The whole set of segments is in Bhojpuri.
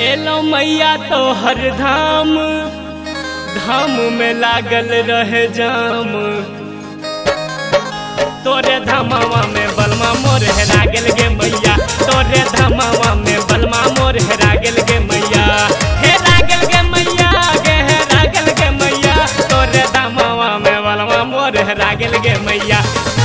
गेलो मैया तो हर धाम धाम में लागल रहे जाम। तोरे धामावा में बलमा मोर हेरा गेल गे मैया, तोरे धामावा में बलमा मोर हेरा गेल गे मैया, हेरा गेल गे मैया गे हेरा गेल गे मैया, तोरे धामावा में बलमा मोर हेरा गेल गे मैया।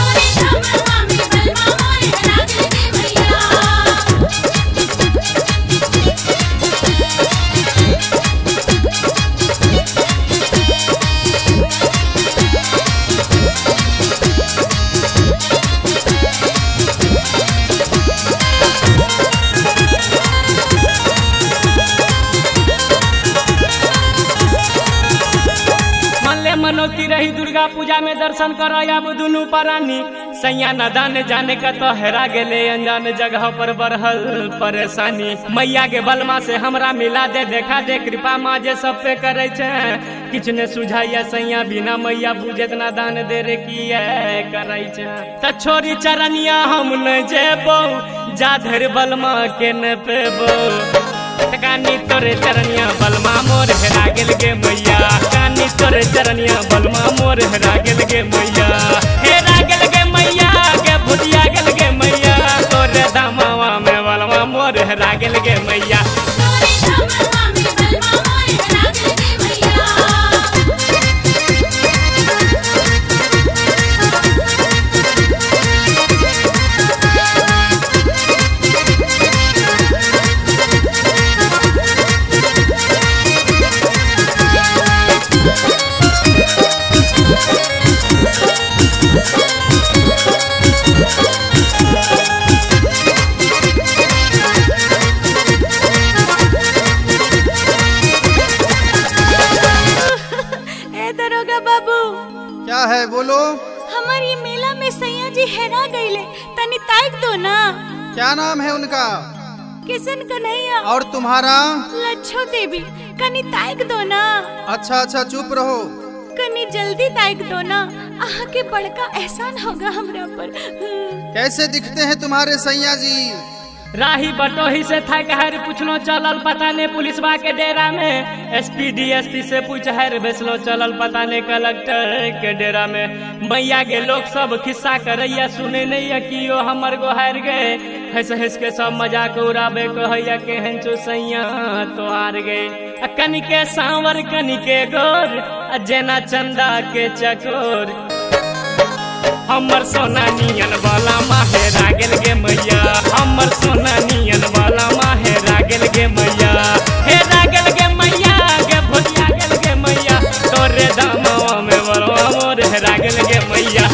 मनोती रही दुर्गा पूजा में दर्शन कर अब दुनू प्राणी, सैया न दान जाने का तो हेरा गेले अनजान जगह पर बढ़ल परेशानी। मैया के बलमा से हमरा मिला दे, देखा दे कृपा माँ जे सब पे करे छे, किछ ने सुझाइया सैया बिना मैया बुझे ना दान दे रे किए करे छे। त छोरी चरनिया हम न जेबो जाधर बलमा के न पेबो, कानी तोरे चरनिया बलमा मोर हेरा गेल गे मैया, कानी तोरे चरनिया बलमा मोर हेरा गेल गे मैया, हेरा गेल गे मैया गे भुतिया गेल गे मैया, तोरे धामावा में बलमा मोर हेरा गेल गे मैया। क्या है बोलो। हमारी मेला में सैया जी हेरा गईले, तनी ताक दो ना। क्या नाम है उनका? किशन कन्हैया। और तुम्हारा? लच्छो देवी। कनी ताक दो ना। अच्छा अच्छा चुप रहो। कनी जल्दी ताक दो ना, आहा के बड़का एहसान होगा हमरा पर। कैसे दिखते हैं तुम्हारे सैया जी? राही बटोही से था कहर पूछलो चलल पता ने पुलिसवा के डेरा में, एसपी डीएसपी से पूछ हर बेसलो चलल पता ने कलेक्टर के डेरा में। मैया के लोग सब खिस्सा करैया सुने नहीं कियो हमर गोहार गए, हंस हंस के सब मजाक उड़ाबे कहैया केहन चो सैया तो हार गए। कनी के सांवर कनी के गोर जेना चंदा के चकोर, हमर सोना नियन वाला माहेरा गेल गे मैया, हमर सोना नियन वाला माहेरा गेल गे मैया, हेरा गेल गे मैया गे भुतिया गेल गे मैया, तोरे दामवा में बलवा मोर हेरा गेल गे मैया।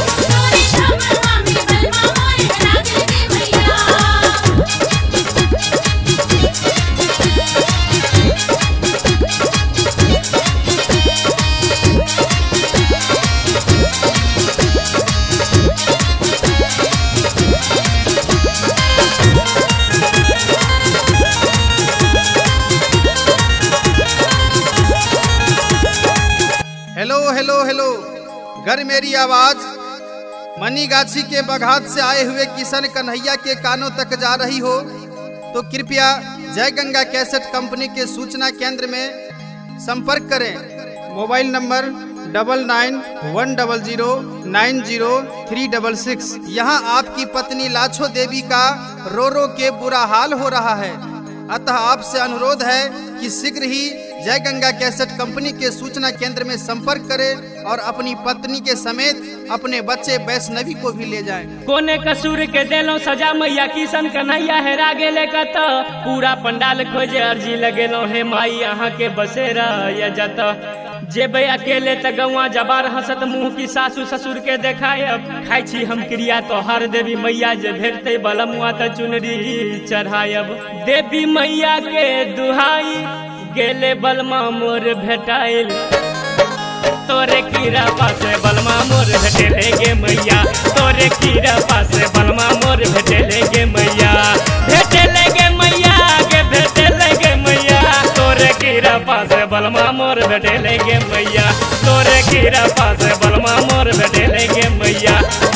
हेलो हेलो हेलो, घर मेरी आवाज मनीगाछी के बघात से आए हुए किशन कन्हैया के कानों तक जा रही हो तो कृपया जय गंगा कैसेट कंपनी के सूचना केंद्र में संपर्क करें। Mobile number 9910090366। यहाँ आपकी पत्नी लाछो देवी का रो रो के बुरा हाल हो रहा है, अतः आपसे अनुरोध है कि शीघ्र ही जय गंगा कैसेट कंपनी के सूचना केंद्र में संपर्क करें और अपनी पत्नी के समेत अपने बच्चे वैष्णवी को भी ले जाएं। कोने कसूर के देलो सजा मैया किशन कन्हैया हेरा गेले का तो पूरा पंडाल खोजे अर्जी लगेलो हे माई यहाँ के बसेरा या जता, जेबे अकेले त गौवा जबार हंसत मुँह की सासू ससुर के देखायब, खाई छी हम क्रिया तो हर देवी मैया जे भेटते बलमुआ त चुनरी चढ़ायब। देवी मैया के दुहाई गेले बलमा मोर भेटाइल, तोरे कीरा पासे बलमा मोर भेटेले गे मैया, तोरे कीरा पासे बलमा मोर भेटेले गे मैया, भेटेले गे मैया गे भेटेले गे मैया, तोरे कीरा पासे बलमा मोर भेटेले गे मैया, तोरे कीरा पासे बलमा मोर भेटेले गे मैया।